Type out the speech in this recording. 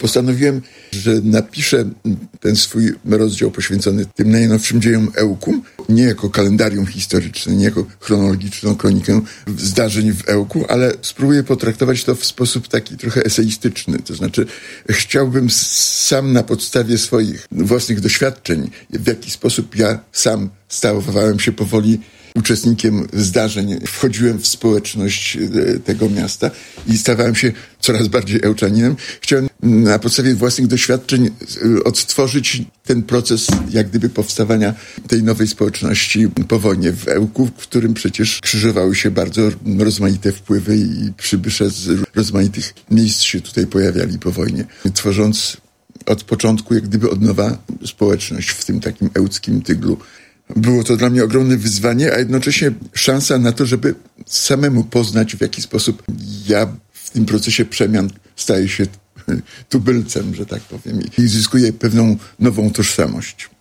Postanowiłem, że napiszę ten swój rozdział poświęcony tym najnowszym dziejom Ełku, nie jako kalendarium historyczne, nie jako chronologiczną kronikę zdarzeń w Ełku, ale spróbuję potraktować to w sposób taki trochę eseistyczny. To znaczy, chciałbym sam na podstawie swoich własnych doświadczeń, w jaki sposób ja sam stawałem się powoli uczestnikiem zdarzeń, wchodziłem w społeczność tego miasta i stawałem się coraz bardziej Ełczaninem. Chciałem na podstawie własnych doświadczeń odtworzyć ten proces jak gdyby powstawania tej nowej społeczności po wojnie w Ełku, w którym przecież krzyżowały się bardzo rozmaite wpływy i przybysze z rozmaitych miejsc się tutaj pojawiali po wojnie, tworząc od początku jak gdyby od nowa społeczność w tym takim ełckim tyglu. Było to dla mnie ogromne wyzwanie, a jednocześnie szansa na to, żeby samemu poznać, w jaki sposób ja w tym procesie przemian staję się tubylcem, że tak powiem, i zyskuję pewną nową tożsamość.